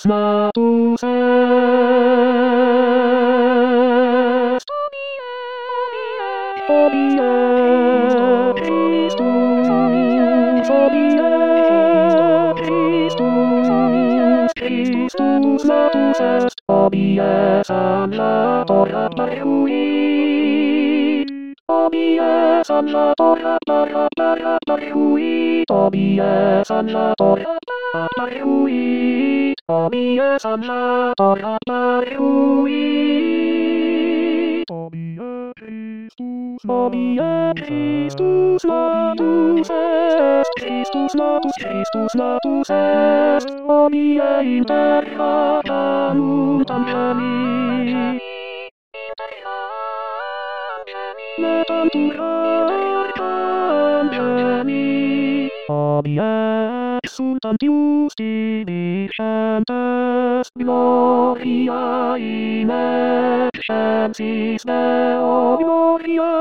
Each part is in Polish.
Christus natus est. Obie Christus, obie Christus, Christus natus est, obie sanlator ad parhuit, obie sanlator ad parhuit, obie sanlator ad parhuit, obie sanlator ad parhuit, obie Christus natus est, Christus natus est, obie inter hacanut angeli, metantur arcangeli, obie exultantius diligentes, gloria in excelsis Deo, gloria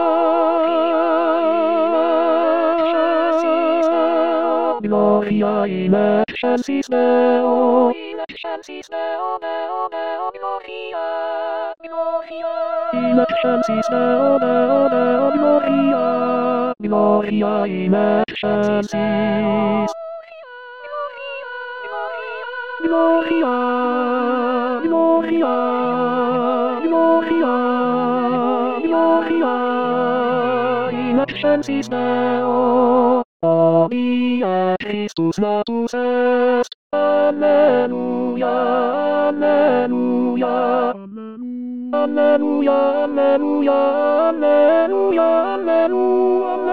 in excelsis Deo, in excelsis Deo, Deo, Deo, gloria, gloria, in excelsis Deo, Deo, Deo, gloria, gloria in excelsis, gloria, gloria, gloria, gloria in excelsis Deo. Obie Christus natus est, alleluia, alleluia, alleluia, alleluia, alleluia, alleluia.